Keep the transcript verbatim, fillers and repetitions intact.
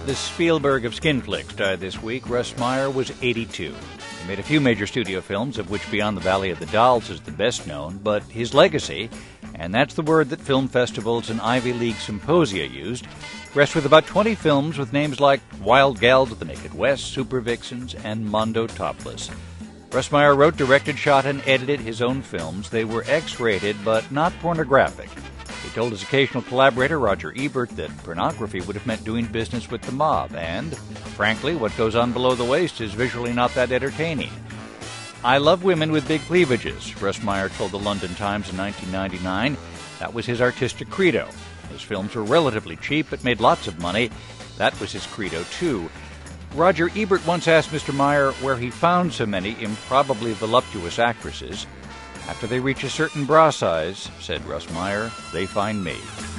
The Spielberg of skin flicks died this week. Russ Meyer was eighty-two. He made a few major studio films, of which Beyond the Valley of the Dolls is the best known, but his legacy, and that's the word that film festivals and Ivy League symposia used, rests with about twenty films with names like Wild Gals of the Naked West, Super Vixens, and Mondo Topless. Russ Meyer wrote, directed, shot, and edited his own films. They were X-rated, but not pornographic. He told his occasional collaborator, Roger Ebert, that pornography would have meant doing business with the mob, and, frankly, what goes on below the waist is visually not that entertaining. I love women with big cleavages, Russ Meyer told the London Times in nineteen ninety-nine. That was his artistic credo. His films were relatively cheap, but made lots of money. That was his credo, too. Roger Ebert once asked Mister Meyer where he found so many improbably voluptuous actresses. After they reach a certain bra size, said Russ Meyer, they find me.